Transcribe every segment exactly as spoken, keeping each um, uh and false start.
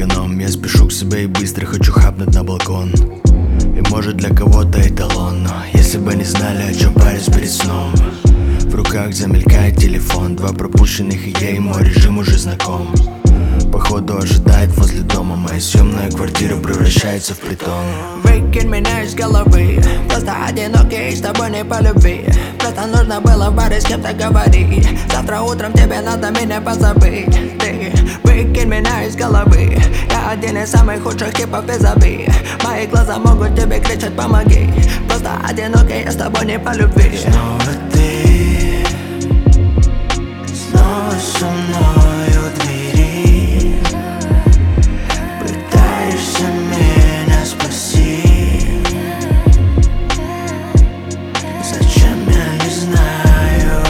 эконом. Я спешу к себе и быстро хочу хапнуть на балкон. И может для кого-то эталон, но если бы не знали, о чем парюсь перед сном. В руках замелькает телефон, два пропущенных, и я и мой режим уже знаком. Походу ожидает возле дома, моя съемная квартира превращается в притон. Выкинь меня из головы, просто одинокий, с тобой не по любви. Просто нужно было в баре с кем-то говорить. Завтра утром тебе надо меня позабыть. Ты выкинь меня из головы, я один из самых худших типов из обид. Мои глаза могут тебе кричать помоги. Просто одинокий, я с тобой не по любви. Снова ты, снова со мной у двери. Пытаешься меня спасти. Зачем, я не знаю.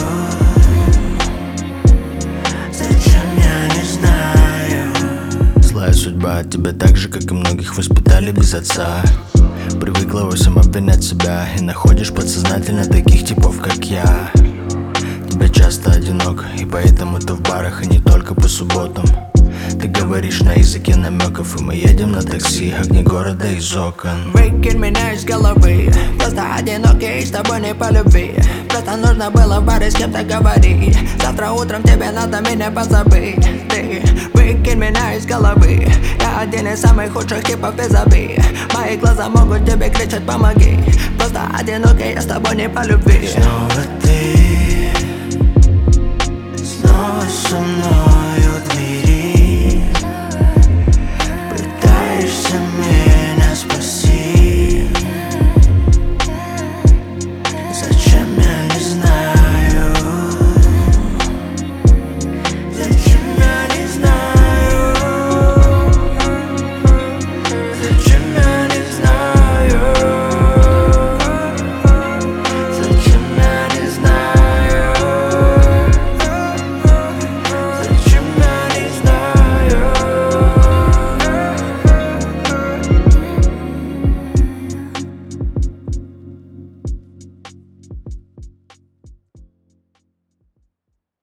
Зачем, я не знаю. Злая судьба тебя так же, как и многих, воспитали без отца. Привыкла во всем обвинять себя, и находишь подсознательно таких типов, как я. Тебя часто одинок, и поэтому ты в барах, и не только по субботам. Ты говоришь на языке намеков, и мы едем на такси, огни города из окон. Выкинь меня из головы, просто одинокий, с тобой не по любви. Просто нужно было в баре с кем-то говорить. Завтра утром тебе надо меня позабыть. Ты выкинь меня из головы, я один из самых худших типов из обид. Мои глаза могут тебе кричать помоги. Просто одинокий, я с тобой не по любви. Снова ты,